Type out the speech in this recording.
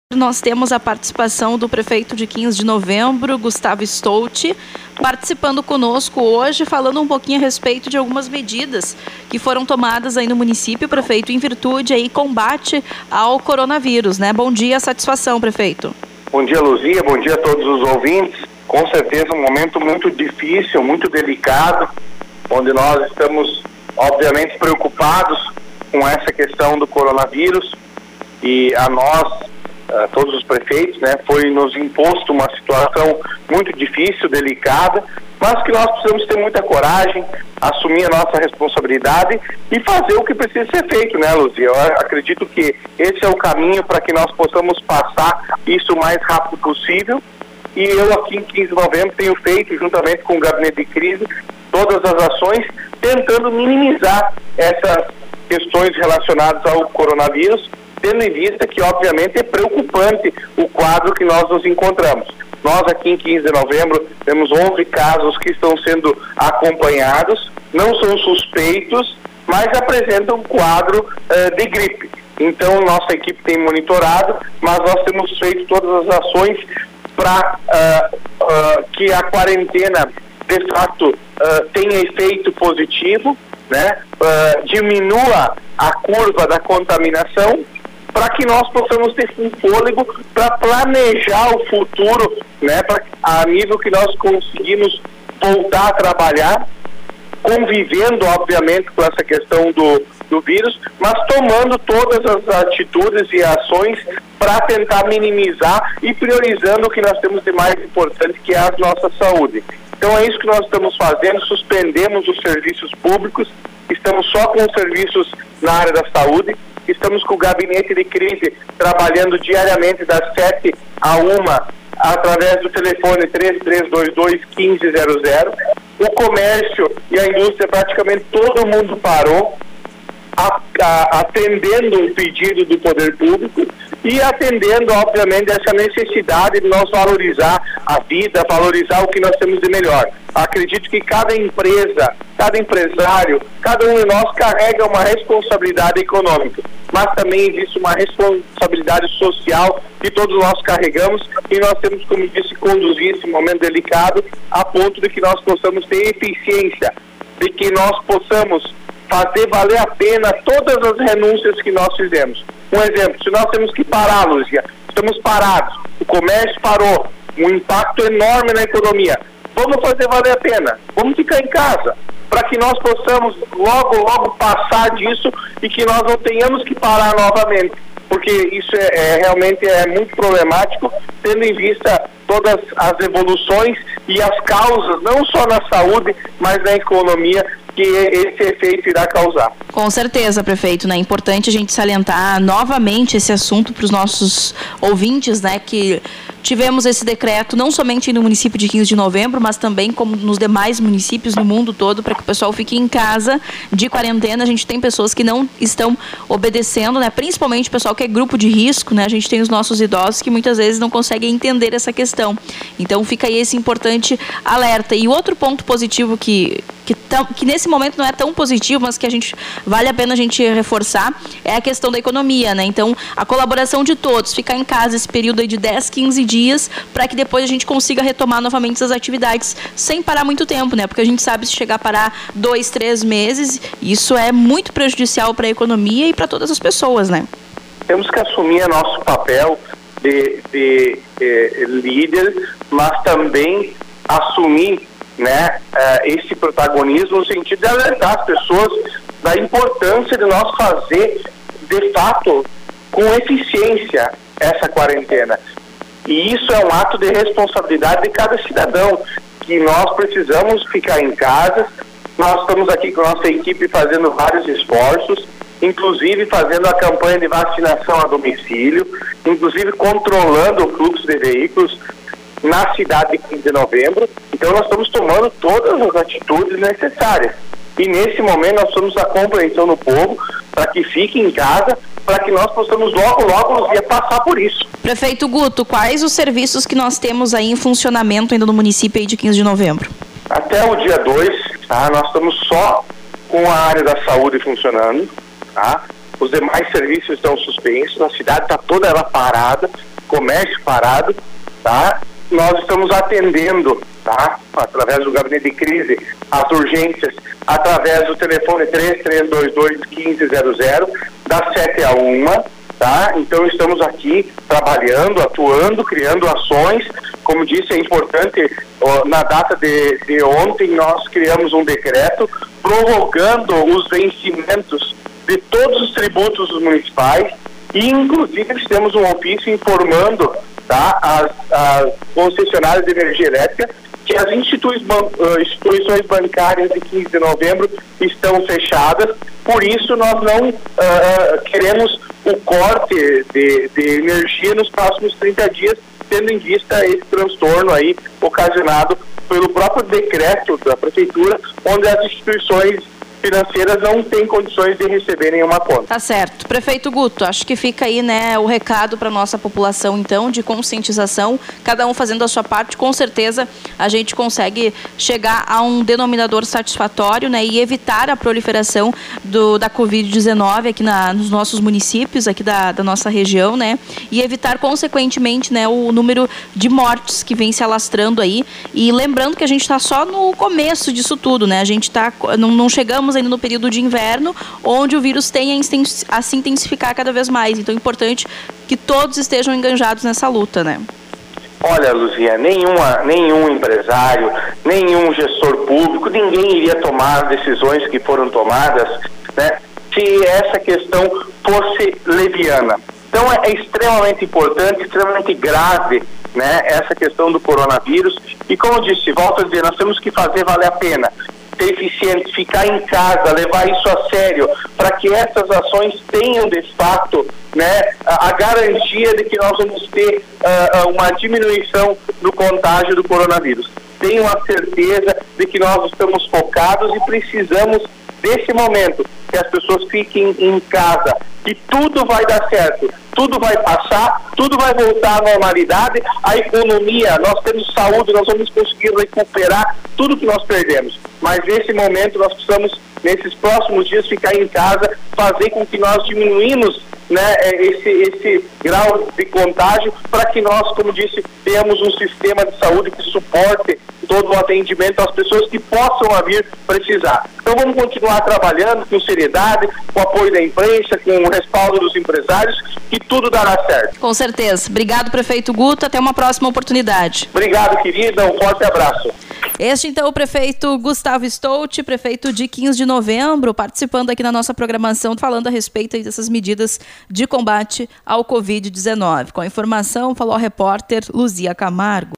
Nós temos a participação do prefeito de 15 de novembro, Gustavo Stolti, participando conosco hoje, falando um pouquinho a respeito de algumas medidas que foram tomadas aí no município, prefeito, em virtude aí combate ao coronavírus, né? Bom dia, satisfação, prefeito. Bom dia, Luzia, bom dia a todos os ouvintes. Com certeza um momento muito difícil, muito delicado, onde nós estamos, obviamente, preocupados com essa questão do coronavírus e a nós, todos os prefeitos, né, foi nos imposto uma situação muito difícil, delicada, mas que nós precisamos ter muita coragem, assumir a nossa responsabilidade e fazer o que precisa ser feito, né, Luzia? Eu acredito que esse é o caminho para que nós possamos passar isso o mais rápido possível. E eu aqui em 15 de novembro tenho feito, juntamente com o Gabinete de Crise, todas as ações tentando minimizar essas questões relacionadas ao coronavírus, tendo em vista que, obviamente, é preocupante o quadro que nós nos encontramos. Nós, aqui em 15 de novembro, temos 11 casos que estão sendo acompanhados, não são suspeitos, mas apresentam um quadro de gripe. Então, nossa equipe tem monitorado, mas nós temos feito todas as ações para que a quarentena, de fato, tenha efeito positivo, né? Diminua a curva da contaminação, para que nós possamos ter um fôlego para planejar o futuro, né, a nível que nós conseguimos voltar a trabalhar, convivendo, obviamente, com essa questão do vírus, mas tomando todas as atitudes e ações para tentar minimizar e priorizando o que nós temos de mais importante, que é a nossa saúde. Então é isso que nós estamos fazendo, suspendemos os serviços públicos, estamos só com os serviços na área da saúde. Estamos com o Gabinete de Crise trabalhando diariamente das 7 a 1 através do telefone 3322-1500. O comércio e a indústria, praticamente todo mundo parou, atendendo o pedido do poder público e atendendo, obviamente, essa necessidade de nós valorizar a vida, valorizar o que nós temos de melhor. Acredito que cada empresa, cada empresário, cada um de nós carrega uma responsabilidade econômica, mas também existe uma responsabilidade social que todos nós carregamos e nós temos, como disse, conduzir esse momento delicado a ponto de que nós possamos ter eficiência, de que nós possamos fazer valer a pena todas as renúncias que nós fizemos. Um exemplo, se nós temos que parar, Lúcia, estamos parados, o comércio parou, um impacto enorme na economia, vamos fazer valer a pena, vamos ficar em casa, para que nós possamos logo passar disso e que nós não tenhamos que parar novamente, porque isso realmente é muito problemático, tendo em vista todas as evoluções e as causas, não só na saúde, mas na economia, que esse efeito irá causar. Com certeza, prefeito, né? É importante a gente salientar novamente esse assunto para os nossos ouvintes, né? Que tivemos esse decreto não somente no município de 15 de novembro, mas também como nos demais municípios no mundo todo, para que o pessoal fique em casa de quarentena. A gente tem pessoas que não estão obedecendo, né? Principalmente o pessoal que é grupo de risco, né? A gente tem os nossos idosos que muitas vezes não conseguem entender essa questão. Então fica aí esse importante alerta. E outro ponto positivo que nesse momento não é tão positivo, mas que vale a pena a gente reforçar, é a questão da economia, né? Então, a colaboração de todos, ficar em casa esse período aí de 10, 15 dias, para que depois a gente consiga retomar novamente as atividades sem parar muito tempo, né? Porque a gente sabe, se chegar a parar 2, 3 meses, isso é muito prejudicial para a economia e para todas as pessoas, né? Temos que assumir nosso papel de líder, mas também assumir, né, esse protagonismo no sentido de alertar as pessoas da importância de nós fazer, de fato, com eficiência essa quarentena. E isso é um ato de responsabilidade de cada cidadão, que nós precisamos ficar em casa. Nós estamos aqui com a nossa equipe fazendo vários esforços, inclusive fazendo a campanha de vacinação a domicílio, inclusive controlando o fluxo de veículos na cidade de 15 de novembro. Então nós estamos tomando todas as atitudes necessárias. E nesse momento nós estamos a compreensão do povo para que fique em casa, para que nós possamos logo passar por isso. Prefeito Guto, quais os serviços que nós temos aí em funcionamento ainda no município aí de 15 de novembro? Até o dia 2, tá, nós estamos só com a área da saúde funcionando, tá? Os demais serviços estão suspensos, a cidade está toda ela parada, comércio parado, tá? Nós estamos atendendo, tá? Através do gabinete de crise, as urgências, através do telefone 3322-1500, das 7 à 1, tá? Então estamos aqui trabalhando, atuando, criando ações. Como disse, é importante, na data de ontem nós criamos um decreto prorrogando os vencimentos de todos os tributos municipais e inclusive temos um ofício informando, tá, as concessionárias de energia elétrica que as instituições bancárias de 15 de novembro estão fechadas, por isso nós não queremos o corte de energia nos próximos 30 dias, tendo em vista esse transtorno aí ocasionado pelo próprio decreto da prefeitura, onde as instituições financeiras não têm condições de receber nenhuma conta. Tá certo. Prefeito Guto, acho que fica aí, né, o recado para nossa população, então, de conscientização, cada um fazendo a sua parte, com certeza a gente consegue chegar a um denominador satisfatório, né, e evitar a proliferação da Covid-19 aqui nos nossos municípios, aqui da nossa região, né, e evitar, consequentemente, né, o número de mortes que vem se alastrando aí, e lembrando que a gente está só no começo disso tudo, né, a gente não chegamos ainda no período de inverno, onde o vírus tem a se intensificar cada vez mais. Então é importante que todos estejam enganjados nessa luta, né? Olha, Luzia, nenhum empresário, nenhum gestor público, ninguém iria tomar as decisões que foram tomadas, né, se essa questão fosse leviana. Então é extremamente importante, extremamente grave, né, essa questão do coronavírus. E como eu disse, volto a dizer, nós temos que fazer valer a pena, ser eficiente, ficar em casa, levar isso a sério, para que essas ações tenham, de fato, né, a garantia de que nós vamos ter uma diminuição do contágio do coronavírus. Tenho a certeza de que nós estamos focados e precisamos desse momento, que as pessoas fiquem em casa, que tudo vai dar certo, tudo vai passar, tudo vai voltar à normalidade, a economia, nós temos saúde, nós vamos conseguir recuperar tudo que nós perdemos. Mas nesse momento nós precisamos, nesses próximos dias, ficar em casa, fazer com que nós diminuímos, né, esse grau de contágio, para que nós, como disse, tenhamos um sistema de saúde que suporte todo o atendimento às pessoas que possam vir precisar. Então vamos continuar trabalhando com seriedade, com o apoio da imprensa, com o respaldo dos empresários, que tudo dará certo. Com certeza. Obrigado, prefeito Guto. Até uma próxima oportunidade. Obrigado, querida. Um forte abraço. Este, então, o prefeito Gustavo Stoltz, prefeito de 15 de novembro, participando aqui na nossa programação, falando a respeito dessas medidas de combate ao Covid-19. Com a informação, falou a repórter Luzia Camargo.